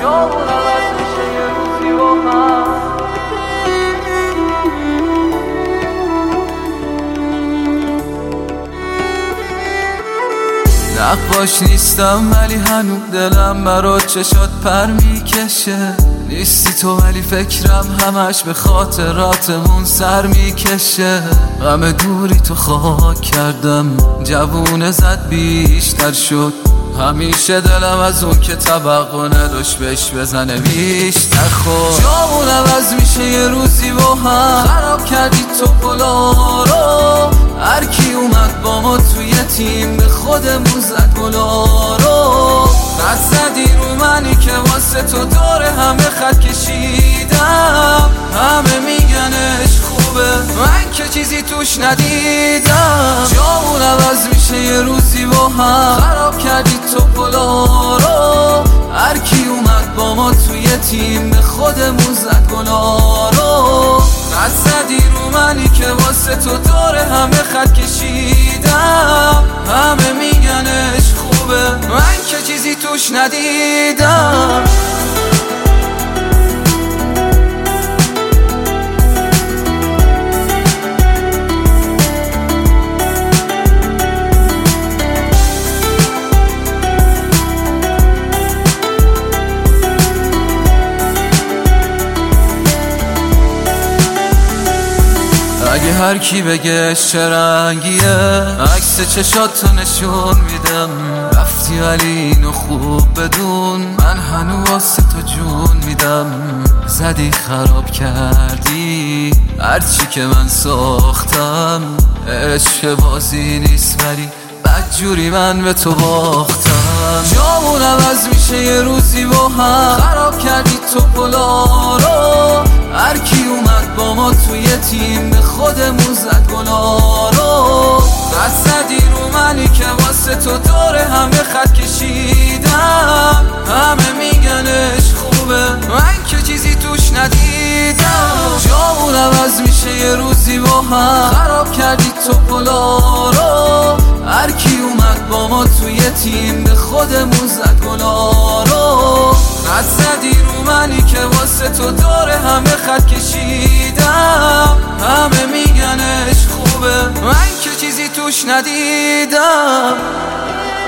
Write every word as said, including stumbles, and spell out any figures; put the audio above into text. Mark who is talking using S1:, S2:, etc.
S1: جامون عوض میشه یه روزی با هم. نقاش نیستم ولی هنوز دلم برات چشات پر میکشه. نیستی تو ولی فکرم همش به خاطراتمون سر میکشه. غم دوری تو خاک کردم، جوونه زد بیشتر شد. همیشه دلم از اون که توقع نداشت بهش بزنه بیشتر خود. جامون عوض میشه یه روزی با هم. خراب کردی تو پلا رو، هر کی اومد با ما توی تیم به خودمون زد گلا رو. خط زدی رو منی که واسه تو داره همه خط کشیدم. همه میگنش خوبه، من که چیزی توش ندیدم. جامون عوض میشه یه روزی با هم. خراب کردی تو پلا رو، هر کی اومد با ما توی تیم به خودمون زد گلا رو. خط زدی رو منی که واسه تو داره همه خط کشیدم. همه میگنش خوبه، من که چیزی توش ندیدم. اگه هر کی بگه چه رنگیه، عکس چشاتو نشون میدم. رفتی ولی اینو خوب بدون، من هنوز واسه تو جون میدم. زدی خراب کردی هرچی که من ساختم. عشق بازی نیست ولی بدجوری من به تو باختم. جامون عوض میشه یه روزی با هم. خراب کردی تو پلا رو، هر کی اومد با ما توی تیم به خودمون زد گلا رو. خط زدی رو منی که واسه تو داره همه خط کشیدم. همه میگنش خوبه، من که چیزی توش ندیدم. جامون عوض میشه یه روزی با هم. خراب کردی تو پلا رو، هر کی اومد با ما توی تیم به خودمون زد گلا رو. خط زدی رو منی که واسه تو داره همه خط کشیدم. همه میگنش خوبه، من که چیزی توش ندیدم.